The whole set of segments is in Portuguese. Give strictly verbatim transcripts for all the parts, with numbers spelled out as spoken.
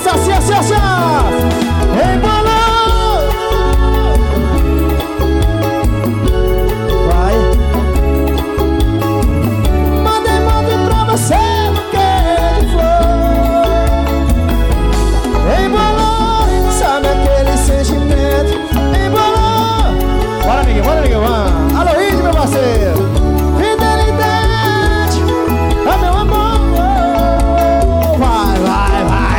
Começa assim, assim, assim. Embolou. Vai. Mandei, mandei pra você no que de flor. Embolou. Sabe aquele sentimento? Embolou. Bora, amiguinho, bora, amiguinho. Alô, Índio, meu parceiro. Fidelidade. Ah, meu amor. Vai, vai, vai.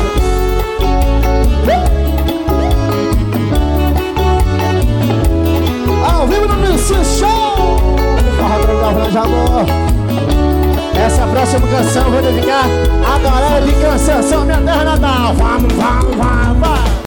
Oh. Ao vivo no Milson Show. Forró Tropical de Amor. Essa próxima canção eu vou dedicar a galera de Canção, minha terra natal. Vamos, vamos, vamos, vamos.